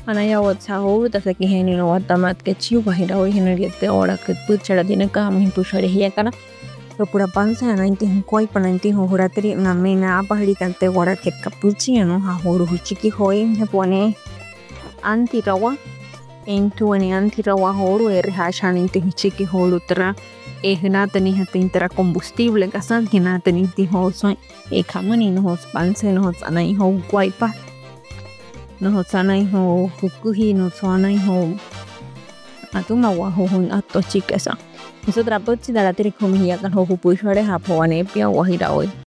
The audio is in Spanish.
أنا يوت سهو تفكيهني لو أتمت كتشيو بحيرة ويهنري التورا كتبتشرا دينا كامين بوشوري هي كنا Pura panza na inti hunkoi pana inti huratri na mena apa hari kante wara ke kapuchi no ha horu huchiki hoi he pone anti rawa entu ani anti rawa horu hashan inti huchiki horu tra hna tani hatin tra combustible kasan hna tani ti hoso kamani no hos panse no hos anai ho kwaipa no hos anai ho fukuhi no sonai ho atuma wa ho hun atto chikesa. Eso trapo si dala tiri komihia kan ho puishore ha pone pia wahira oi.